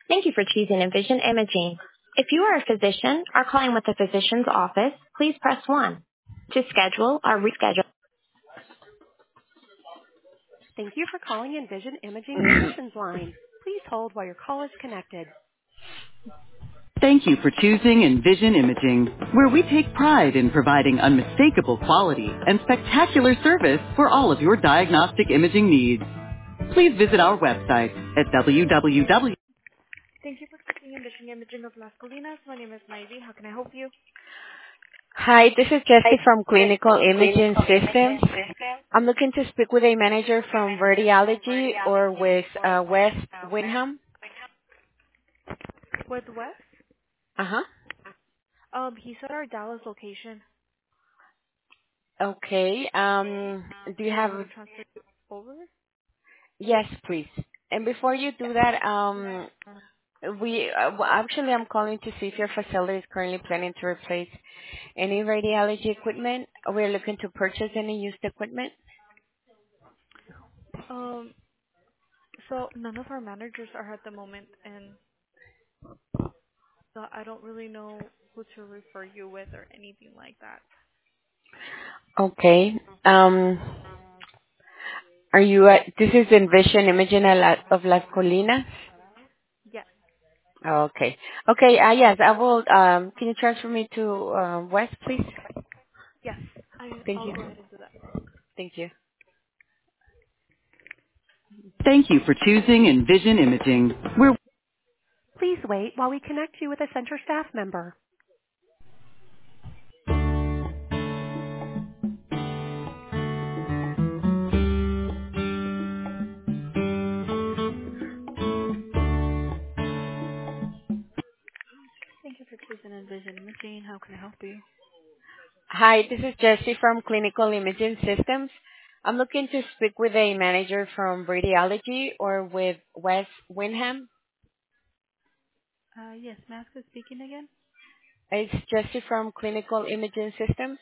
Thank you for choosing Envision Imaging. If you are a physician or calling with a physician's office, please press 1. To schedule or reschedule. Thank you for calling Envision Imaging Physicians Line. Please hold while your call is connected. Thank you for choosing Envision Imaging, where we take pride in providing unmistakable quality and spectacular service for all of your diagnostic imaging needs. Please visit our website at www. Thank you for choosing Envision Imaging of Las Colinas. My name is Ivy. How can I help you? Hi, this is Jessie from Clinical Imaging Systems. I'm looking to speak with a manager from Radiology or with West Windham. With Wes? Uh-huh. He's at our Dallas location. Okay. Do you Do you have... want me to transfer you over? Yes, please. And before you do that, actually, I'm calling to see if your facility is currently planning to replace any radiology equipment. We're looking to purchase any used equipment. Um, so none of our managers are at the moment, and so I don't really know who to refer you with or anything like that. Okay. Are you at... This is Envision Imaging of Las Colinas? Yes, Okay. Okay, yes, I will, can you transfer me to Wes, please? yes, Thank I'll you. go ahead and do that. Thank you. Thank you for choosing Envision Imaging. Please wait while we connect you with a center staff member. Thank you for choosing Envision Imaging. How can I help you? Hi, this is Jessie from Clinical Imaging Systems. I'm looking to speak with a manager from Radiology or with Wes Windham. Yes, Mask is speaking again. It's Jessie from Clinical Imaging Systems.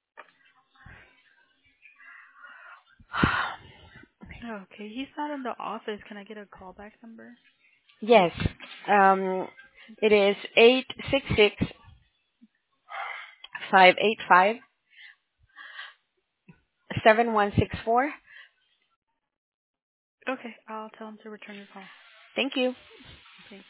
Okay, he's not in the office. Can I get a callback number? Yes, it is 866-585-7164. Okay, I'll tell him to return your call. Thank you. Thanks.